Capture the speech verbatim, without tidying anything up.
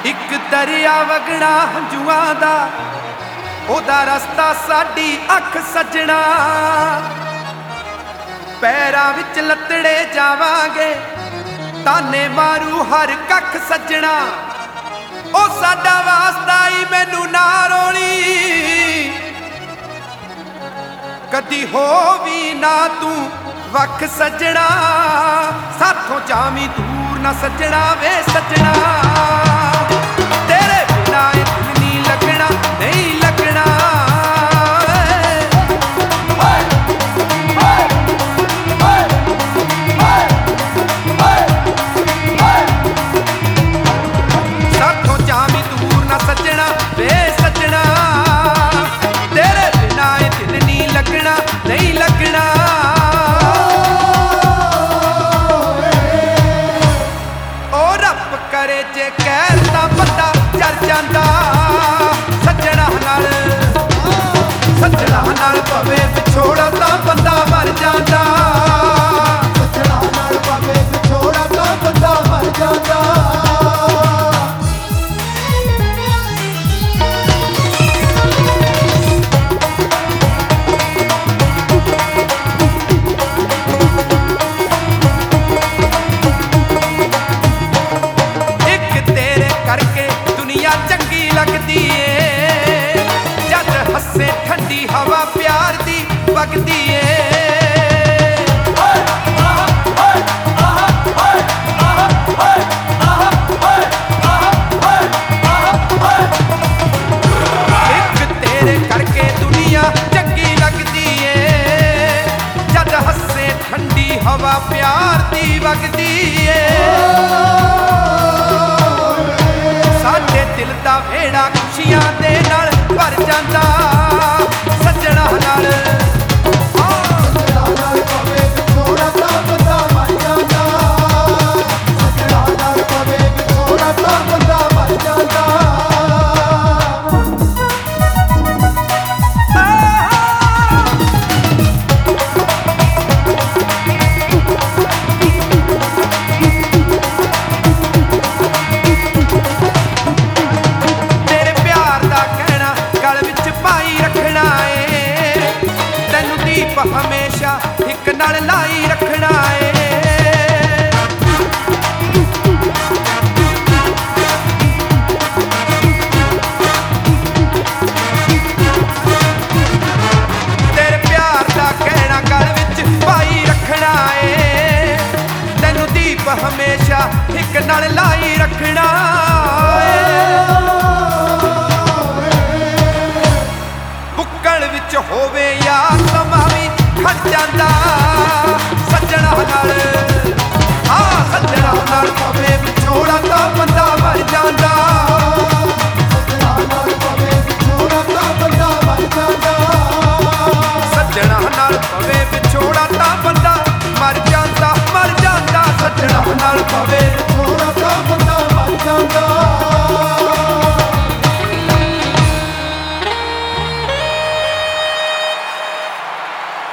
एक दरिया वगना हंजुआं दा ओदा रस्ता साडी अख सजना। पैरां विच लतड़े जावांगे ताने मारू हर कख सजना। ओ साडा वास्ता ही मैनू ना रोली कदी हो भी ना तू वख सजना। साथों जावी दूर ना सजना वे सजना। तेरे बिना दिल नहीं लगना नहीं लगना। साथों जावी दूर ना सजना वे सजना। तेरे बिना दिल नहीं लगना नहीं लगना। करे जे कहर दा बंदा चल जांदा सजना नाल। सजना नाल पवे विछोड़ा दा बंदा मर जांदा। सजना नाल पवे विछोड़ा दा बंदा मर जांदा। लगदी ए जद हसे ठंडी हवा प्यार दी वगदी ए। एक तेरे करके दुनिया चंगी लगदी ए जद हसे ठंडी हवा प्यार दी वगदी ए। साडे दिल दा वेड़ा खुशियां दे नाल भर जांदा सजना नाल। सजना नाल पवे विछोड़ा दा बंदा मर जांदा। सजना नाल पवे विछोड़ा दा बंदा मर जांदा। हमेशा एक नाल लाई रखना है। तेरे प्यार दा कहना गल विच पाई रखना है। तैनू दीप हमेशा एक नाल लाई रखना है। बुक्कल विच होवे यार खड़ जांदा सजना नाल। हाँ सजना नाल पवे विछोड़ा दा बंदा मर जांदा। सजना नाल पवे विछोड़ा दा बंदा मर जांदा। सजना नाल पवे विछोड़ा दा बंदा मर जांदा मर जांदा। सजना नाल पवे